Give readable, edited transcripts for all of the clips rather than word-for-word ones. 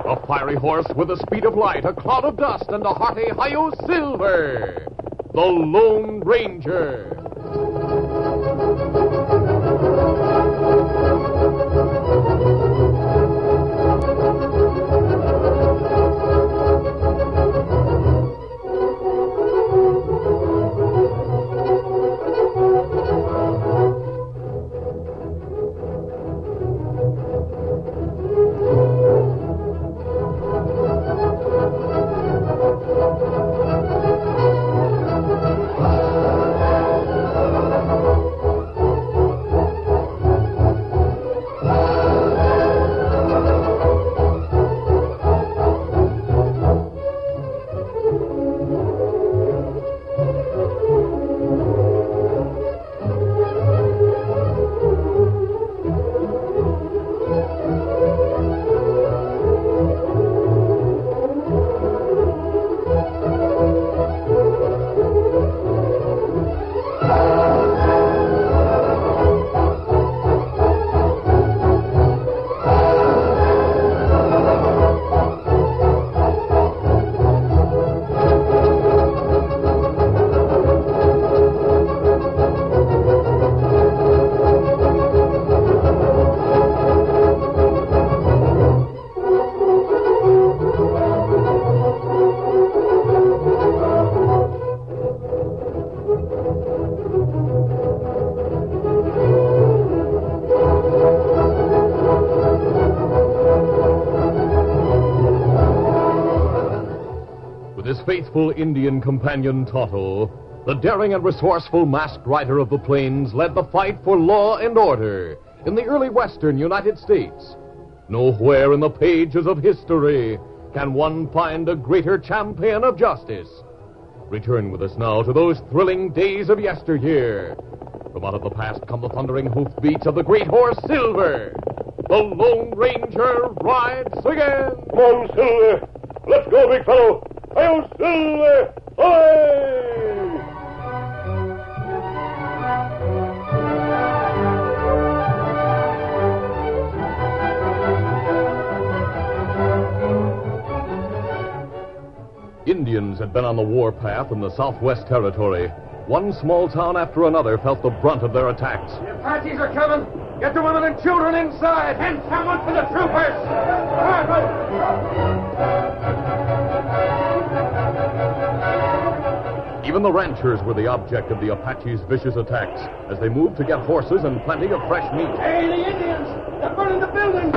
A fiery horse with the speed of light, a cloud of dust, and a hearty Hi-Yo Silver, the Lone Ranger. With his faithful Indian companion Tonto, the daring and resourceful masked rider of the plains led the fight for law and order in the early western United States. Nowhere in the pages of history can one find a greater champion of justice. Return with us now to those thrilling days of yesteryear. From out of the past come the thundering hoofbeats of the great horse Silver. The Lone Ranger rides again. Come on, Silver. Let's go, big fellow. Hi-yo, Silver! Away! Indians had been on the warpath in the Southwest Territory. One small town after another felt the brunt of their attacks. The Apaches are coming! Get the women and children inside! And someone for the troopers! Even the ranchers were the object of the Apaches' vicious attacks as they moved to get horses and plenty of fresh meat. Hey, the Indians! They're burning the building!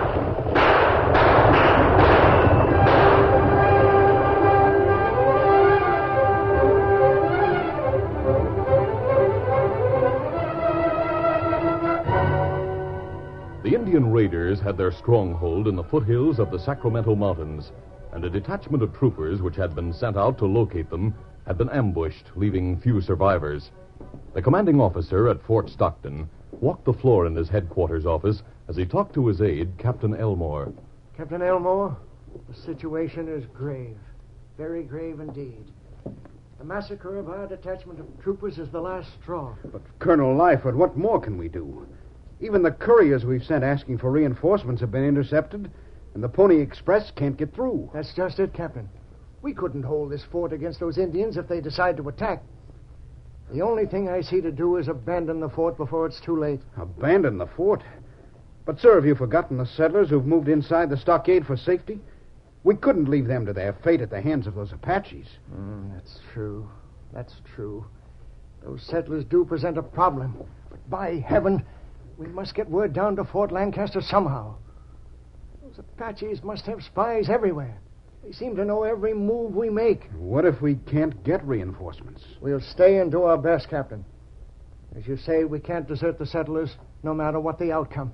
The Indian raiders had their stronghold in the foothills of the Sacramento Mountains, and a detachment of troopers which had been sent out to locate them had been ambushed, leaving few survivors. The commanding officer at Fort Stockton walked the floor in his headquarters office as he talked to his aide, Captain Elmore. Captain Elmore, the situation is grave. Very grave indeed. The massacre of our detachment of troopers is the last straw. But, Colonel Lyford, what more can we do? Even the couriers we've sent asking for reinforcements have been intercepted, and the Pony Express can't get through. That's just it, Captain. We couldn't hold this fort against those Indians if they decide to attack. The only thing I see to do is abandon the fort before it's too late. Abandon the fort? But, sir, have you forgotten the settlers who've moved inside the stockade for safety? We couldn't leave them to their fate at the hands of those Apaches. That's true. That's true. Those settlers do present a problem. But by heaven, we must get word down to Fort Lancaster somehow. Those Apaches must have spies everywhere. They seem to know every move we make. What if we can't get reinforcements? We'll stay and do our best, Captain. As you say, we can't desert the settlers, no matter what the outcome.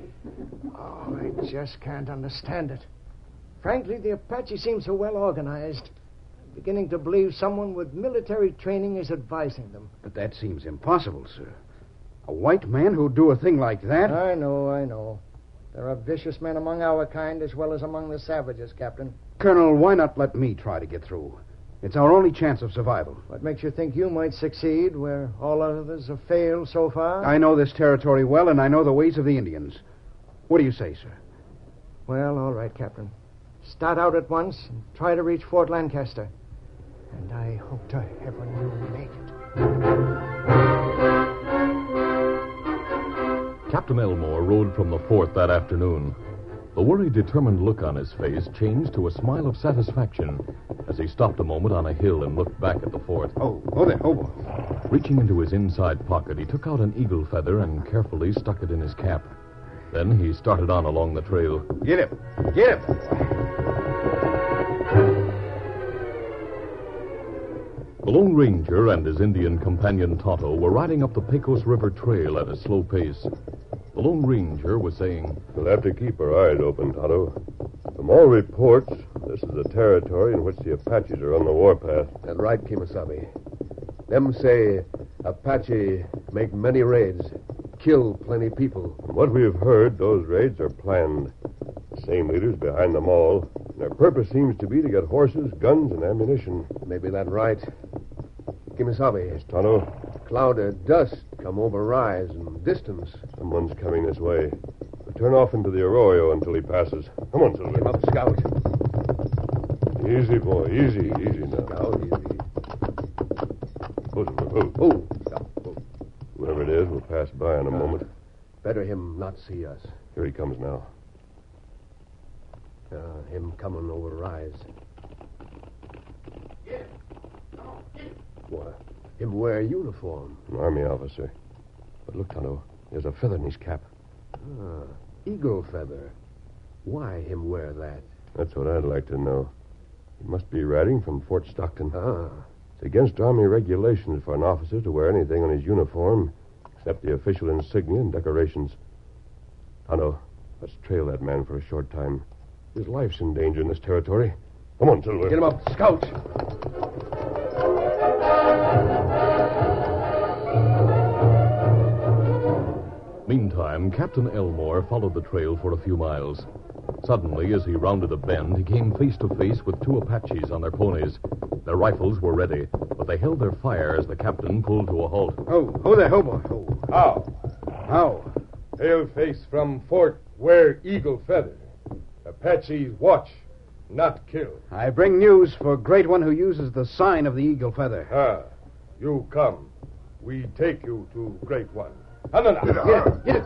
Oh, I just can't understand it. Frankly, the Apache seems so well organized. I'm beginning to believe someone with military training is advising them. But that seems impossible, sir. A white man who'd do a thing like that? I know. There are vicious men among our kind as well as among the savages, Captain. Colonel, why not let me try to get through? It's our only chance of survival. What makes you think you might succeed where all others have failed so far? I know this territory well, and I know the ways of the Indians. What do you say, sir? Well, all right, Captain. Start out at once and try to reach Fort Lancaster. And I hope to heaven you'll make it. Captain Elmore rode from the fort that afternoon. The worried, determined look on his face changed to a smile of satisfaction as he stopped a moment on a hill and looked back at the fort. Oh there, Hobo. Reaching into his inside pocket, he took out an eagle feather and carefully stuck it in his cap. Then he started on along the trail. Get him. Get him. The Lone Ranger and his Indian companion Tonto were riding up the Pecos River Trail at a slow pace. The Lone Ranger was saying, We'll have to keep our eyes open, Tonto. From all reports, this is a territory in which the Apaches are on the warpath. That's right, Kimasabi. Them say Apache make many raids, kill plenty people. From what we have heard, those raids are planned. The same leaders behind them all. And their purpose seems to be to get horses, guns, and ammunition. Maybe that's right. Kimasabi, Tonto, cloud of dust come over rise and distance. someone's coming this way. We'll turn off into the arroyo until he passes. Come on, Silver. Come up, Scout. Easy, boy. Easy now. Scout, easy. Oh. Scout, oh. Whoever it is, we'll pass by in a moment. Better him not see us. Here he comes now. Him coming over rise. What? Him wear a uniform. An army officer. But look, Tonto, there's a feather in his cap. Eagle feather. Why him wear that? That's what I'd like to know. He must be riding from Fort Stockton. Ah. It's against Army regulations for an officer to wear anything on his uniform except the official insignia and decorations. Tonto, let's trail that man for a short time. His life's in danger in this territory. Come on, Silver. Get him up, Scout. Meantime, Captain Elmore followed the trail for a few miles. Suddenly, as he rounded a bend, he came face to face with two Apaches on their ponies. Their rifles were ready, but they held their fire as the captain pulled to a halt. Oh there, Hobo. How? How? Paleface from Fort wear eagle feather. Apaches watch, not kill. I bring news for great one who uses the sign of the eagle feather. You come. We take you to Great One. Get it.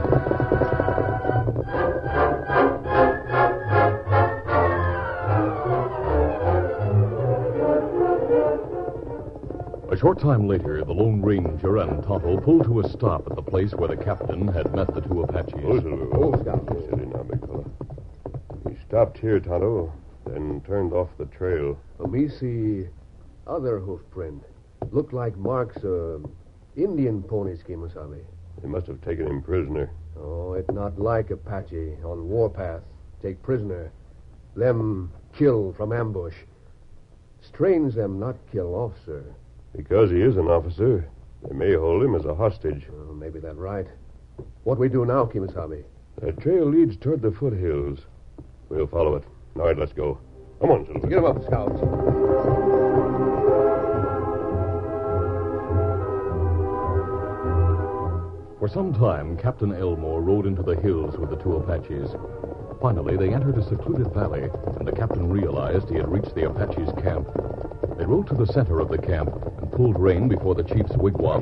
A short time later, the Lone Ranger and Tonto pulled to a stop at the place where the captain had met the two Apaches. Oh, Scout. Steady now, big fella. He stopped here, Tonto, then turned off the trail. Me see other hoof print. Look like marks of Indian ponies, Kimasabi. They must have taken him prisoner. Oh, it not like Apache on warpath. Take prisoner. Them kill from ambush. Strange them not kill officer. Because he is an officer, they may hold him as a hostage. Maybe that's right. What we do now, Kimasabi? That trail leads toward the foothills. We'll follow it. All right, let's go. Come on, Silver. Get him up, Scout. For some time, Captain Elmore rode into the hills with the two Apaches. Finally, they entered a secluded valley, and the captain realized he had reached the Apaches' camp. They rode to the center of the camp and pulled rein before the chief's wigwam.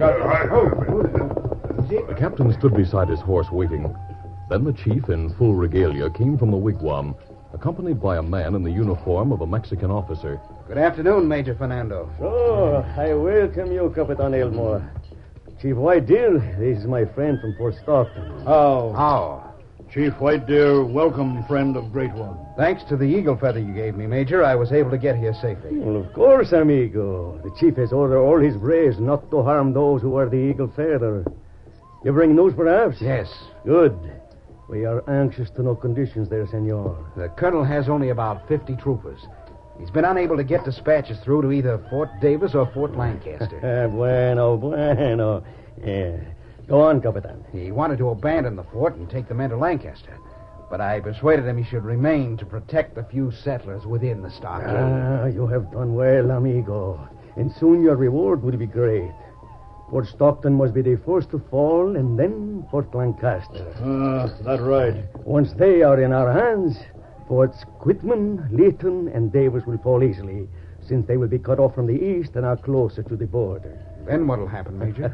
The captain stood beside his horse waiting. Then the chief, in full regalia, came from the wigwam, accompanied by a man in the uniform of a Mexican officer. Good afternoon, Major Fernando. Oh, I welcome you, Capitan Elmore. Chief White Deer, this is my friend from Fort Stockton. How? Chief White Deer, welcome, friend of Great One. Thanks to the eagle feather you gave me, Major, I was able to get here safely. Well, of course, amigo. The chief has ordered all his braves not to harm those who wear the eagle feather. You bring news, perhaps? Yes. Good. We are anxious to know conditions there, senor. The colonel has only about 50 troopers. He's been unable to get dispatches through to either Fort Davis or Fort Lancaster. Bueno. Yeah. Go on, Capitan. He wanted to abandon the fort and take the men to Lancaster. But I persuaded him he should remain to protect the few settlers within the stockade. You have done well, amigo. And soon your reward will be great. Fort Stockton must be the first to fall, and then Fort Lancaster. That's right. Once they are in our hands, Forts Quitman, Layton, and Davis will fall easily, since they will be cut off from the east and are closer to the border. Then what'll happen, Major?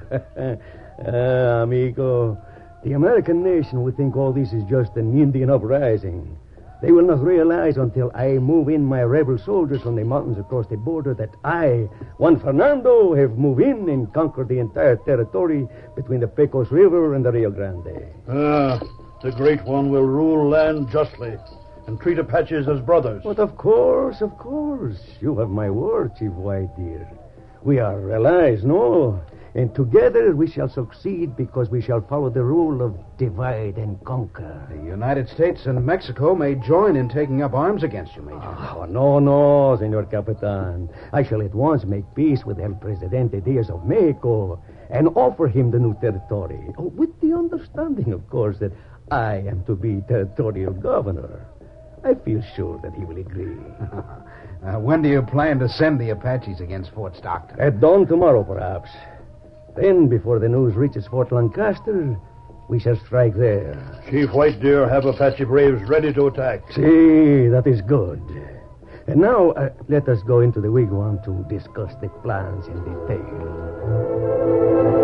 Amigo, the American nation will think all this is just an Indian uprising. They will not realize until I move in my rebel soldiers from the mountains across the border that I, Juan Fernando, have moved in and conquered the entire territory between the Pecos River and the Rio Grande. The Great One will rule land justly and treat Apaches as brothers. But of course. You have my word, Chief White Deer. We are allies, no? And together we shall succeed because we shall follow the rule of divide and conquer. The United States and Mexico may join in taking up arms against you, Major. Oh, no, Senor Capitan. I shall at once make peace with El Presidente Diaz of Mexico and offer him the new territory. Oh, with the understanding, of course, that I am to be territorial governor. I feel sure that he will agree. When do you plan to send the Apaches against Fort Stockton? At dawn tomorrow, perhaps. Then, before the news reaches Fort Lancaster, we shall strike there. Chief White Deer have Apache braves ready to attack. See, that is good. And now, let us go into the wigwam to discuss the plans in detail.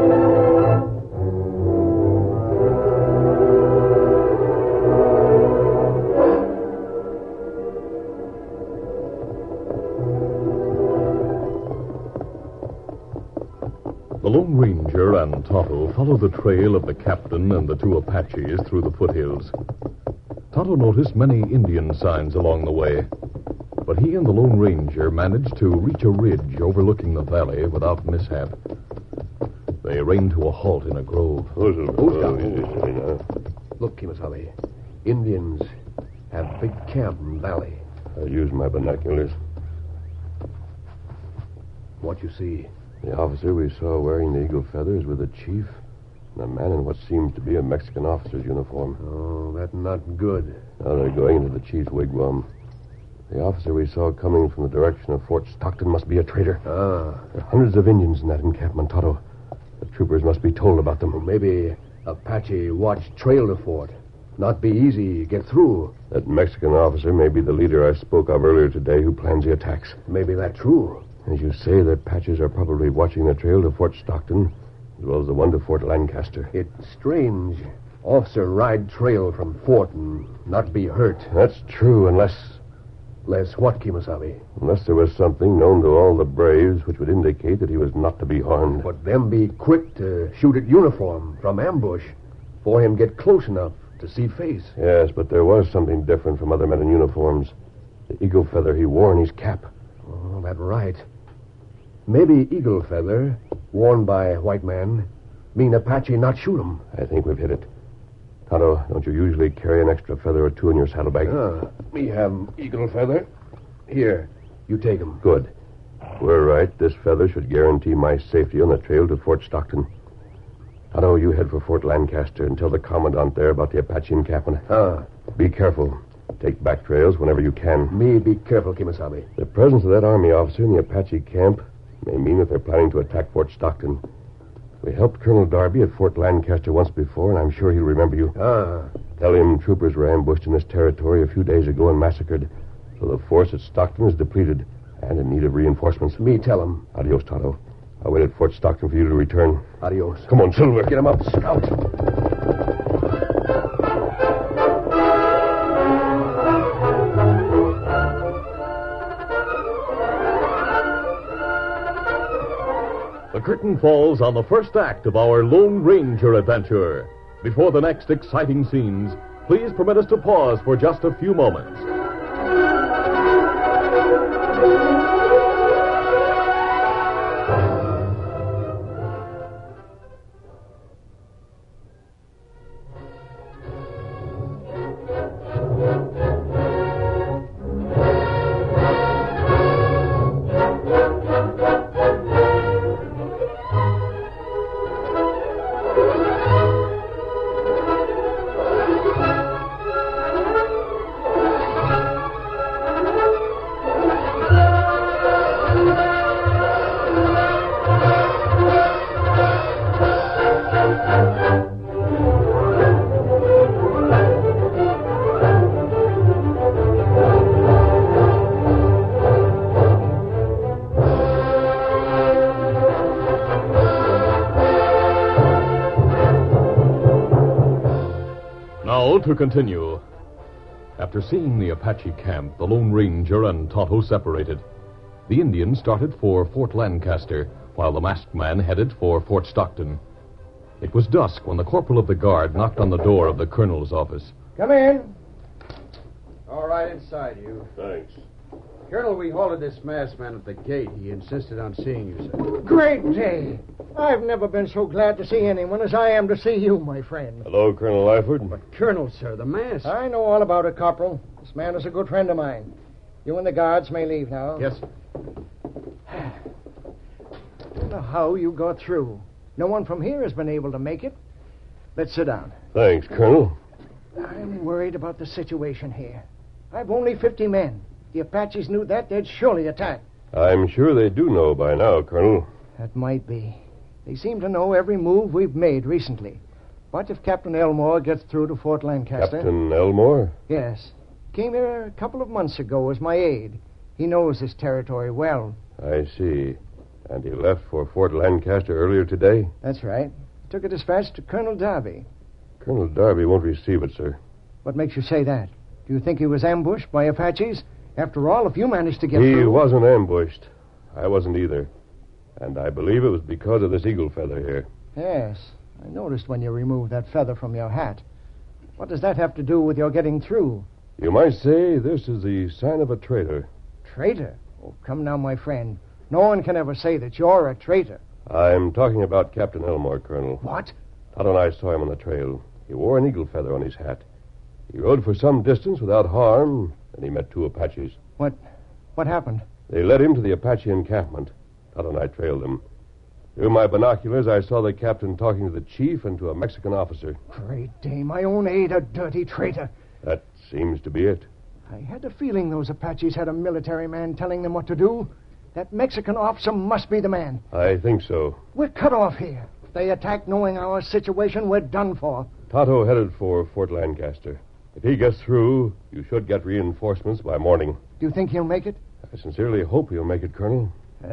The Lone Ranger and Tonto follow the trail of the captain and the two Apaches through the foothills. Tonto noticed many Indian signs along the way, but he and the Lone Ranger managed to reach a ridge overlooking the valley without mishap. They reined to a halt in a grove. Look, Kimasabi. Indians have big camp in the valley. I'll use my binoculars. What you see? The officer we saw wearing the eagle feathers with the chief, and a man in what seems to be a Mexican officer's uniform. Oh, that's not good. Now they're going into the chief's wigwam. The officer we saw coming from the direction of Fort Stockton must be a traitor. There are hundreds of Indians in that encampment, Tonto. The troopers must be told about them. Well, maybe Apache watch trail to fort. Not be easy to get through. That Mexican officer may be the leader I spoke of earlier today who plans the attacks. Maybe that's true. As you say, the Apaches are probably watching the trail to Fort Stockton, as well as the one to Fort Lancaster. It's strange. Officer ride trail from fort and not be hurt. That's true, unless What, Kimasabi? Unless there was something known to all the braves which would indicate that he was not to be harmed. But them be quick to shoot at uniform from ambush for him get close enough to see face. Yes, but there was something different from other men in uniforms. The eagle feather he wore in his cap. Oh, that's right. Maybe eagle feather, worn by white man, mean Apache not shoot him. I think we've hit it. Tonto, don't you usually carry an extra feather or two in your saddlebag? Me have eagle feather. Here, you take him. Good. We're right. This feather should guarantee my safety on the trail to Fort Stockton. Tonto, you head for Fort Lancaster and tell the commandant there about the Apache encampment. Be careful. Take back trails whenever you can. Me be careful, Kimasabi. The presence of that army officer in the Apache camp may mean that they're planning to attack Fort Stockton. We helped Colonel Darby at Fort Lancaster once before, and I'm sure he'll remember you. Tell him troopers were ambushed in this territory a few days ago and massacred, so the force at Stockton is depleted and in need of reinforcements. Me tell him. Adios, Tonto. I'll wait at Fort Stockton for you to return. Adios. Come on, Silver. Get him up, Scout. The curtain falls on the first act of our Lone Ranger adventure. Before the next exciting scenes, please permit us to pause for just a few moments. to continue. After seeing the Apache camp, the Lone Ranger and Tonto separated. The Indians started for Fort Lancaster, while the masked man headed for Fort Stockton. It was dusk when the corporal of the guard knocked on the door of the colonel's office. Come in. All right, inside you. Thanks. Colonel, we halted this masked man at the gate. He insisted on seeing you, sir. Great day. I've never been so glad to see anyone as I am to see you, my friend. Hello, Colonel Lyford. But, Colonel, sir, the mask. I know all about it, Corporal. This man is a good friend of mine. You and the guards may leave now. Yes, sir. I don't know how you got through. No one from here has been able to make it. Let's sit down. Thanks, Colonel. I'm worried about the situation here. I've only 50 men. The Apaches knew that, they'd surely attack. I'm sure they do know by now, Colonel. That might be. They seem to know every move we've made recently. But if Captain Elmore gets through to Fort Lancaster... Captain Elmore? Yes. Came here a couple of months ago as my aide. He knows this territory well. I see. And he left for Fort Lancaster earlier today? That's right. Took a dispatch to Colonel Darby. Colonel Darby won't receive it, sir. What makes you say that? Do you think he was ambushed by Apaches? After all, if you managed to get He through... wasn't ambushed. I wasn't either. And I believe it was because of this eagle feather here. Yes. I noticed when you removed that feather from your hat. What does that have to do with your getting through? You might say this is the sign of a traitor. Traitor? Oh, come now, my friend. No one can ever say that you're a traitor. I'm talking about Captain Elmore, Colonel. What? Todd and I saw him on the trail. He wore an eagle feather on his hat. He rode for some distance without harm, and he met two Apaches. What happened? They led him to the Apache encampment. Todd and I trailed them. Through my binoculars, I saw the captain talking to the chief and to a Mexican officer. Great day, my own aide, a dirty traitor. That seems to be it. I had a feeling those Apaches had a military man telling them what to do. That Mexican officer must be the man. I think so. We're cut off here. If they attack knowing our situation, we're done for. Tonto headed for Fort Lancaster. If he gets through, you should get reinforcements by morning. Do you think he'll make it? I sincerely hope he'll make it, Colonel.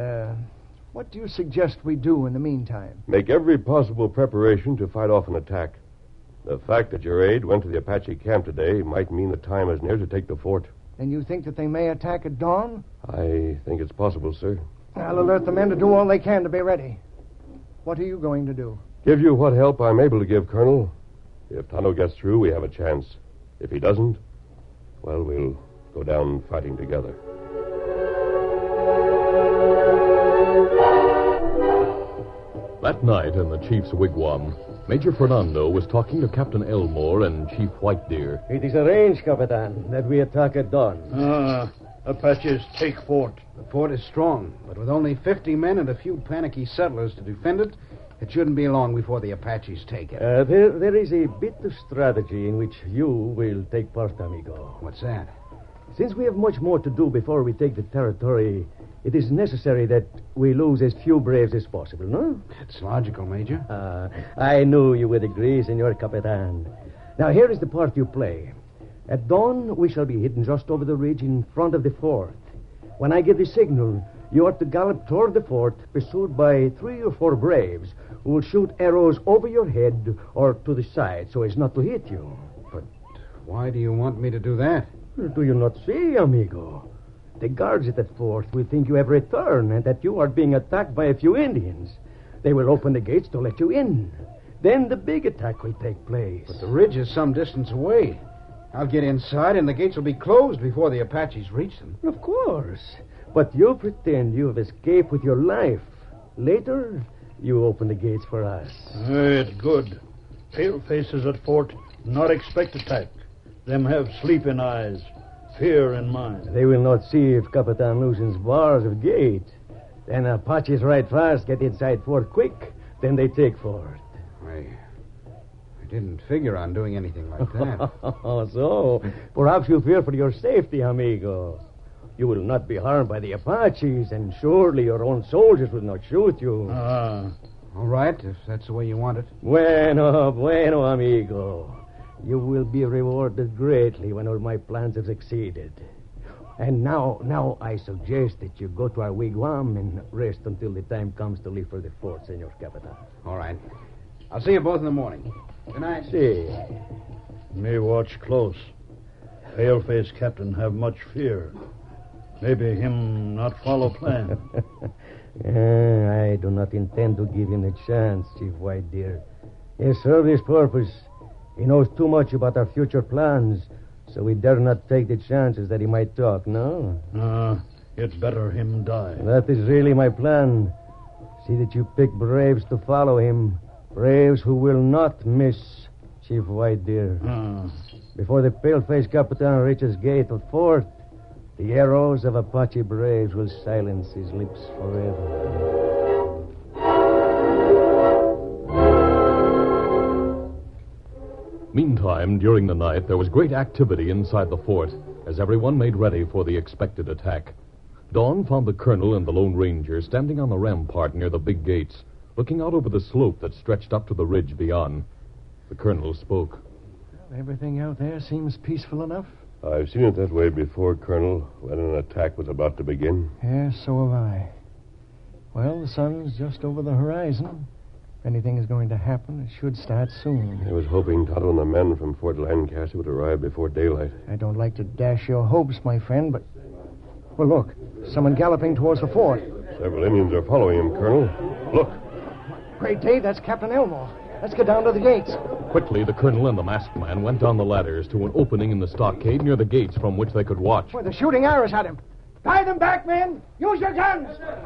What do you suggest we do in the meantime? Make every possible preparation to fight off an attack. The fact that your aide went to the Apache camp today might mean the time is near to take the fort. And you think that they may attack at dawn? I think it's possible, sir. I'll alert the men to do all they can to be ready. What are you going to do? Give you what help I'm able to give, Colonel. If Tonto gets through, we have a chance. If he doesn't, well, we'll go down fighting together. That night in the chief's wigwam, Major Fernando was talking to Captain Elmore and Chief Whitedeer. It is arranged, Capitan, that we attack at dawn. Apaches take fort. The fort is strong, but with only 50 men and a few panicky settlers to defend it, it shouldn't be long before the Apaches take it. There is a bit of strategy in which you will take part, amigo. What's that? Since we have much more to do before we take the territory, it is necessary that we lose as few braves as possible, no? It's logical, Major. I knew you would agree, Senor Capitan. Now, here is the part you play. At dawn, we shall be hidden just over the ridge in front of the fort. When I give the signal, you are to gallop toward the fort, pursued by 3 or 4 braves who will shoot arrows over your head or to the side so as not to hit you. But why do you want me to do that? Do you not see, amigo? The guards at the fort will think you have returned and that you are being attacked by a few Indians. They will open the gates to let you in. Then the big attack will take place. But the ridge is some distance away. I'll get inside and the gates will be closed before the Apaches reach them. Of course. But you pretend you have escaped with your life. Later, you open the gates for us. It's good. Pale faces at fort not expect attack. Them have sleeping eyes, fear in mind. They will not see if Capitan loosens bars of gate. Then Apaches ride fast, get inside fort quick, then they take fort. I didn't figure on doing anything like that. So, perhaps you fear for your safety, amigo. You will not be harmed by the Apaches, and surely your own soldiers will not shoot you. All right, if that's the way you want it. Bueno, amigo. You will be rewarded greatly when all my plans have succeeded. And now I suggest that you go to our wigwam and rest until the time comes to leave for the fort, Senor Capitan. All right. I'll see you both in the morning. Good night. See. Me watch close. Paleface captain have much fear. Maybe him not follow plan. I do not intend to give him a chance, Chief White Deer. He serves his purpose. He knows too much about our future plans, so we dare not take the chances that he might talk, no? It's better him die. That is really my plan. See that you pick braves to follow him. Braves who will not miss Chief White Deer. Before the pale-faced Capitan reaches gate of fort, the arrows of Apache braves will silence his lips forever. Meantime, during the night, there was great activity inside the fort as everyone made ready for the expected attack. Dawn found the colonel and the Lone Ranger standing on the rampart near the big gates, looking out over the slope that stretched up to the ridge beyond. The colonel spoke. Well, everything out there seems peaceful enough. I've seen it that way before, Colonel, when an attack was about to begin. Yes, so have I. Well, the sun's just over the horizon. If anything is going to happen, it should start soon. I was hoping Tonto and the men from Fort Lancaster would arrive before daylight. I don't like to dash your hopes, my friend, but... Well, look. Someone galloping towards the fort. Several Indians are following him, Colonel. Look. Great day, that's Captain Elmore. Let's get down to the gates. Quickly, the colonel and the masked man went down the ladders to an opening in the stockade near the gates from which they could watch. Well, they're shooting arrows at him. Tie them back, men. Use your guns.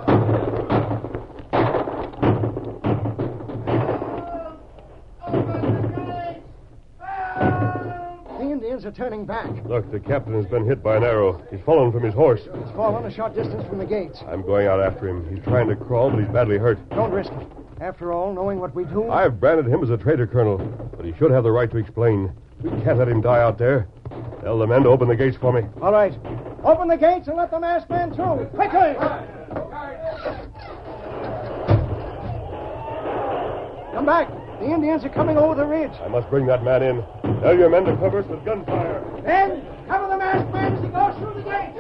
The Indians are turning back. Look, the captain has been hit by an arrow. He's fallen from his horse. He's fallen a short distance from the gates. I'm going out after him. He's trying to crawl, but he's badly hurt. Don't risk it. After all, knowing what we do... I've branded him as a traitor, Colonel, but he should have the right to explain. We can't let him die out there. Tell the men to open the gates for me. All right. Open the gates and let the masked man through. Quickly! Come back. The Indians are coming over the ridge. I must bring that man in. Tell your men to cover us with gunfire. Men, cover the masked man as he goes through the gates.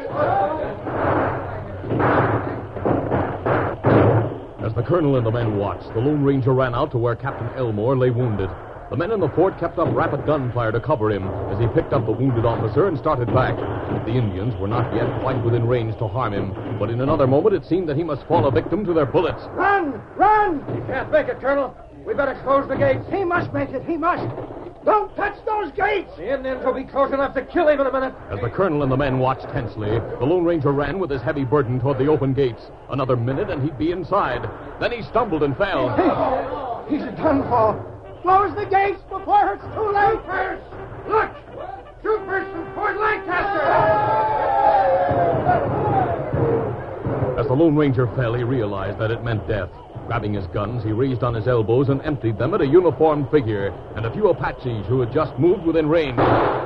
As the colonel and the men watched, the Lone Ranger ran out to where Captain Elmore lay wounded. The men in the fort kept up rapid gunfire to cover him as he picked up the wounded officer and started back. The Indians were not yet quite within range to harm him, but in another moment it seemed that he must fall a victim to their bullets. Run! Run! He can't make it, Colonel. We better close the gates. He must make it. He must. Don't touch those gates! The Indians will be close enough to kill him in a minute. As the colonel and the men watched tensely, the Lone Ranger ran with his heavy burden toward the open gates. Another minute and he'd be inside. Then he stumbled and fell. He's done for. Close the gates before it's too late. Troopers! Look! Troopers from Fort Lancaster! As the Lone Ranger fell, he realized that it meant death. Grabbing his guns, he raised on his elbows and emptied them at a uniformed figure and a few Apaches who had just moved within range.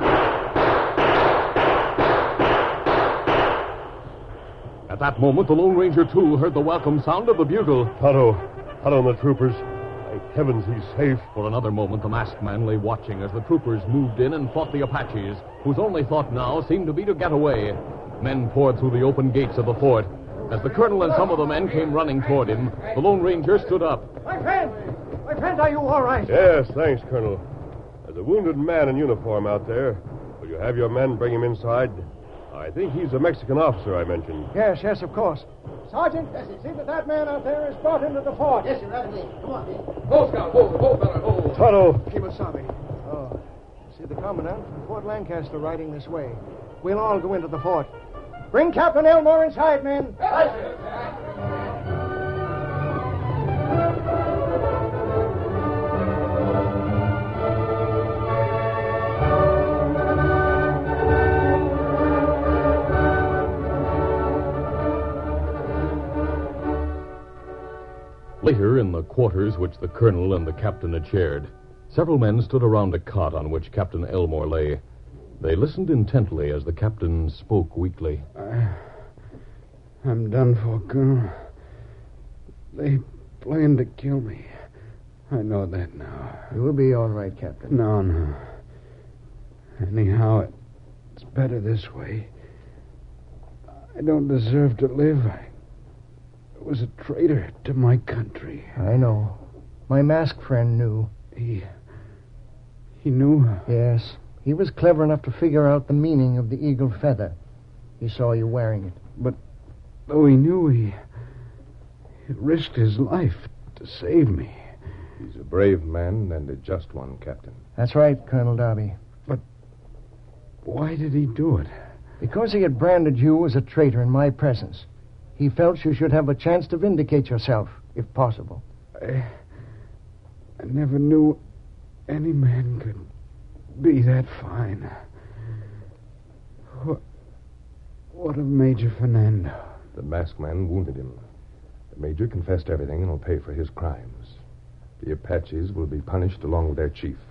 At that moment, the Lone Ranger, too, heard the welcome sound of the bugle. Tonto and the troopers. Thank heavens he's safe. For another moment, the masked man lay watching as the troopers moved in and fought the Apaches, whose only thought now seemed to be to get away. Men poured through the open gates of the fort. As the colonel and some of the men came running toward him, the Lone Ranger stood up. My friend, are you all right? Yes, thanks, Colonel. There's a wounded man in uniform out there. Will you have your men bring him inside? I think he's the Mexican officer I mentioned. Yes, of course. Sergeant, see that man out there is brought into the fort. Yes, sir, right away. Come on, man. Hold, Scout. Hold, fella. Hold. Tonto! Kimasabi. Oh, see the commandant from Fort Lancaster riding this way. We'll all go into the fort. Bring Captain Elmore inside, men. Later, in the quarters which the colonel and the captain had shared, several men stood around a cot on which Captain Elmore lay. They listened intently as the captain spoke weakly. I'm done for, Colonel. They planned to kill me. I know that now. You'll be all right, Captain. No. Anyhow, it's better this way. I don't deserve to live. I was a traitor to my country. I know. My masked friend knew. He He knew? Yes. He was clever enough to figure out the meaning of the eagle feather. He saw you wearing it. But though he knew, he risked his life to save me. He's a brave man and a just one, Captain. That's right, Colonel Darby. But why did he do it? Because he had branded you as a traitor in my presence. He felt you should have a chance to vindicate yourself, if possible. I never knew any man could be that fine. What of Major Fernando? The masked man wounded him. The major confessed everything and will pay for his crimes. The Apaches will be punished along with their chief.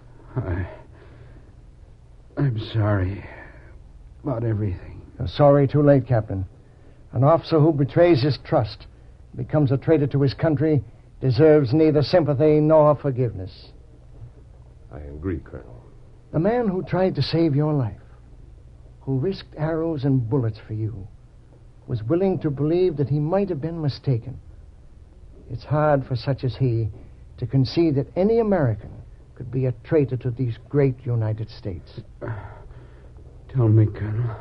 I'm sorry about everything. You're sorry too late, Captain. An officer who betrays his trust, becomes a traitor to his country, deserves neither sympathy nor forgiveness. I agree, Colonel. The man who tried to save your life, who risked arrows and bullets for you, was willing to believe that he might have been mistaken. It's hard for such as he to concede that any American could be a traitor to these great United States. Tell me, Colonel,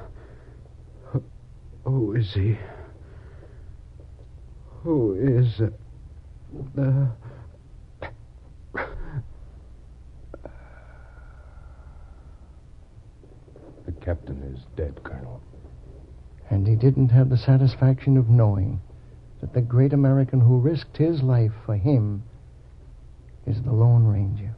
who is he? Who is the... The captain is dead, Colonel. And he didn't have the satisfaction of knowing that the great American who risked his life for him is the Lone Ranger.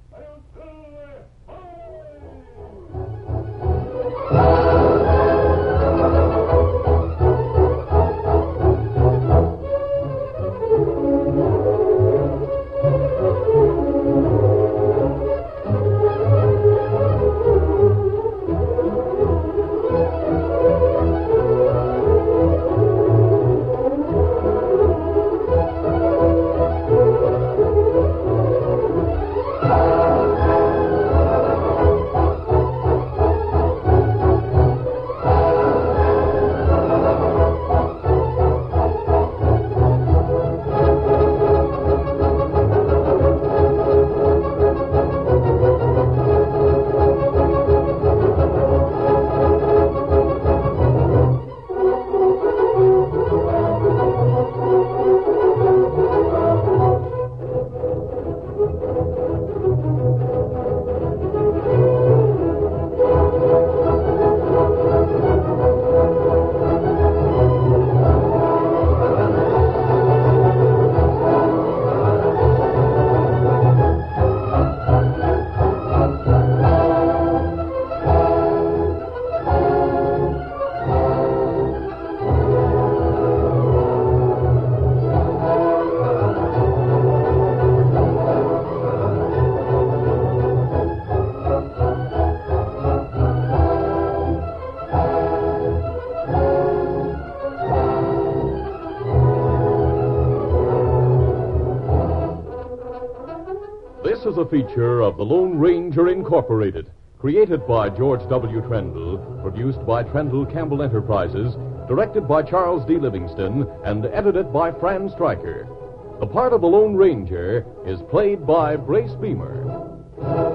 This is a feature of the Lone Ranger Incorporated, created by George W. Trendle, produced by Trendle Campbell Enterprises, directed by Charles D. Livingston, and edited by Fran Stryker. The part of the Lone Ranger is played by Brace Beamer.